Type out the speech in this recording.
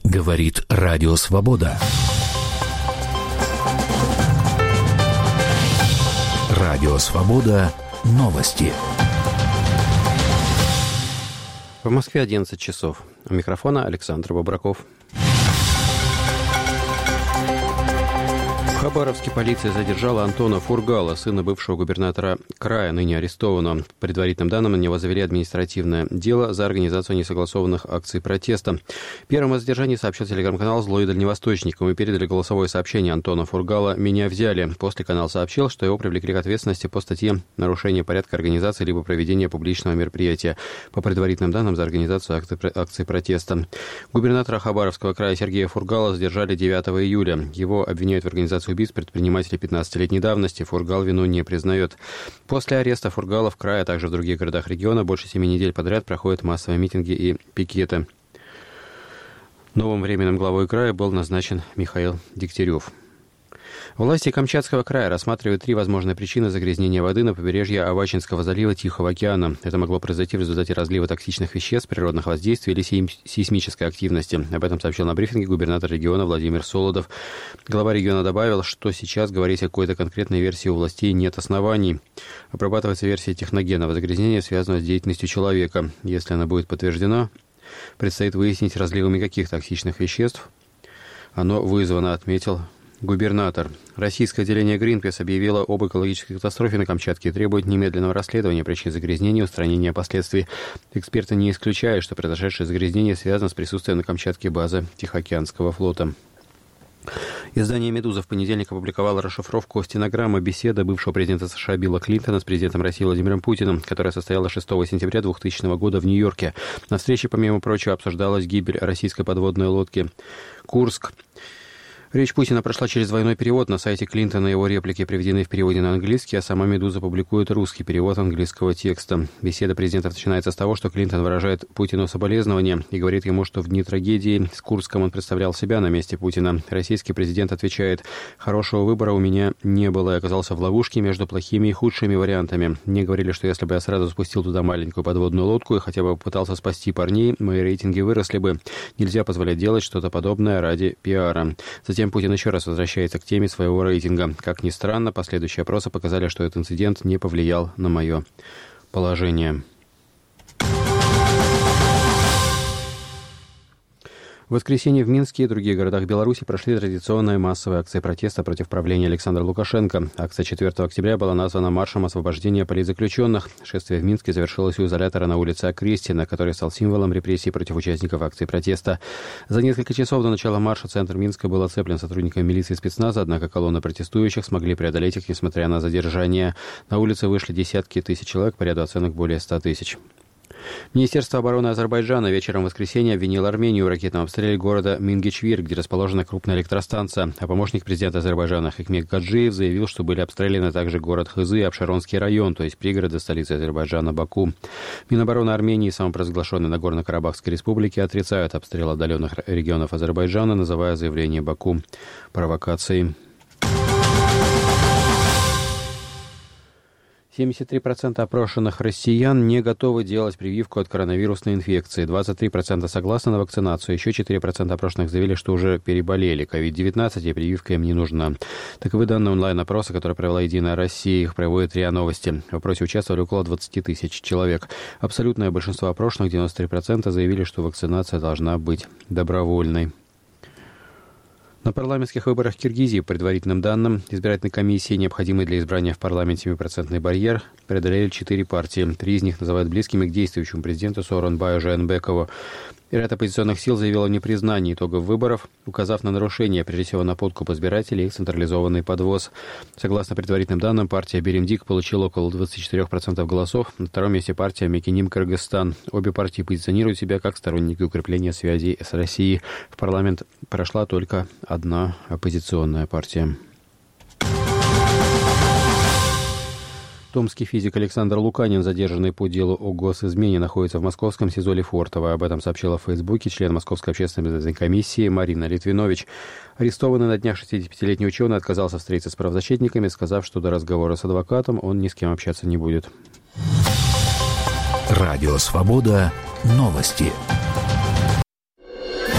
Говорит Радио Свобода. Радио Свобода. Новости. В Москве 11 часов. У микрофона Александр Бобраков. В Хабаровске полиция задержала Антона Фургала, сына бывшего губернатора края, ныне арестованного. По предварительным данным, на него завели административное дело за организацию несогласованных акций протеста. Первым о задержании сообщил телеграм-канал «Злой дальневосточник». Мы передали голосовое сообщение Антона Фургала «Меня взяли». После канал сообщил, что его привлекли к ответственности по статье «Нарушение порядка организации либо проведения публичного мероприятия». По предварительным данным, за организацию акций протеста. Губернатора Хабаровского края Сергея Фургала задержали 9 июля. Его обвиняют в организации убийств предпринимателей 15-летней давности. Фургал вину не признает. После ареста Фургала в крае, а также в других городах региона больше 7 недель подряд проходят массовые митинги и пикеты. Новым временным главой края был назначен Михаил Дегтярев. Власти Камчатского края рассматривают 3 возможные причины загрязнения воды на побережье Авачинского залива Тихого океана. Это могло произойти в результате разлива токсичных веществ, природных воздействий или сейсмической активности. Об этом сообщил на брифинге губернатор региона Владимир Солодов. Глава региона добавил, что сейчас говорить о какой-то конкретной версии у властей нет оснований. Обрабатывается версия техногенного загрязнения, связанного с деятельностью человека. Если она будет подтверждена, предстоит выяснить, разливами каких токсичных веществ оно вызвано, отметил губернатор. Российское отделение Greenpeace объявило об экологической катастрофе на Камчатке и требует немедленного расследования причин загрязнения и устранения последствий. Эксперты не исключают, что произошедшее загрязнение связано с присутствием на Камчатке базы Тихоокеанского флота. Издание «Медуза» в понедельник опубликовало расшифровку стенограммы беседы бывшего президента США Билла Клинтона с президентом России Владимиром Путиным, которая состоялась 6 сентября 2000 года в Нью-Йорке. На встрече, помимо прочего, обсуждалась гибель российской подводной лодки «Курск». Речь Путина прошла через двойной перевод. На сайте Клинтона его реплики приведены в переводе на английский, а сама «Медуза» публикует русский перевод английского текста. Беседа президентов начинается с того, что Клинтон выражает Путину соболезнования и говорит ему, что в дни трагедии с Курском он представлял себя на месте Путина. Российский президент отвечает: «Хорошего выбора у меня не было. Я оказался в ловушке между плохими и худшими вариантами. Мне говорили, что если бы я сразу спустил туда маленькую подводную лодку и хотя бы попытался спасти парней, мои рейтинги выросли бы. Нельзя позволять делать что-то подобное ради пиара». Затем Путин еще раз возвращается к теме своего рейтинга. Как ни странно, последующие опросы показали, что этот инцидент не повлиял на мое положение. В воскресенье в Минске и других городах Беларуси прошли традиционные массовые акции протеста против правления Александра Лукашенко. Акция 4 октября была названа маршем освобождения политзаключенных. Шествие в Минске завершилось у изолятора на улице Окрестина, который стал символом репрессий против участников акции протеста. За несколько часов до начала марша центр Минска был оцеплен сотрудниками милиции и спецназа, однако колонны протестующих смогли преодолеть их, несмотря на задержание. На улицы вышли десятки тысяч человек, по ряду оценок более 100 тысяч. Министерство обороны Азербайджана вечером в воскресенье обвинило Армению в ракетном обстреле города Мингичвир, где расположена крупная электростанция. А помощник президента Азербайджана Хикмет Гаджиев заявил, что были обстреляны также город Хызы и Абшеронский район, то есть пригороды столицы Азербайджана Баку. Минобороны Армении и самопровозглашенной Нагорно-Карабахской республики отрицают обстрел отдаленных регионов Азербайджана, называя заявление Баку провокацией. 73% опрошенных россиян не готовы делать прививку от коронавирусной инфекции. 23% согласны на вакцинацию. Еще 4% опрошенных заявили, что уже переболели COVID-19 и прививка им не нужна. Таковы данные онлайн-опроса, который провела «Единая Россия». Их проводит РИА Новости. В опросе участвовали около 20 тысяч человек. Абсолютное большинство опрошенных, 93%, заявили, что вакцинация должна быть добровольной. На парламентских выборах Киргизии, по предварительным данным избирательной комиссии, необходимый для избрания в парламенте 7% барьер, преодолели 4 партии. 3 из них называют близкими к действующему президенту Сооронбаю Жээнбекову. Ряд оппозиционных сил заявил о непризнании итогов выборов, указав на нарушения, прежде всего на подкуп избирателей и централизованный подвоз. Согласно предварительным данным, партия Беримдик получила около 24% голосов. На втором месте партия Мекиним Кыргызстан. Обе партии позиционируют себя как сторонники укрепления связей с Россией. В парламент прошла только одна оппозиционная партия. Томский физик Александр Луканин, задержанный по делу о госизмене, находится в московском СИЗО Лефортово. Об этом сообщила в Фейсбуке член Московской общественной комиссии Марина Литвинович. Арестованный на днях 65-летний ученый отказался встретиться с правозащитниками, сказав, что до разговора с адвокатом он ни с кем общаться не будет. Радио «Свобода». Новости.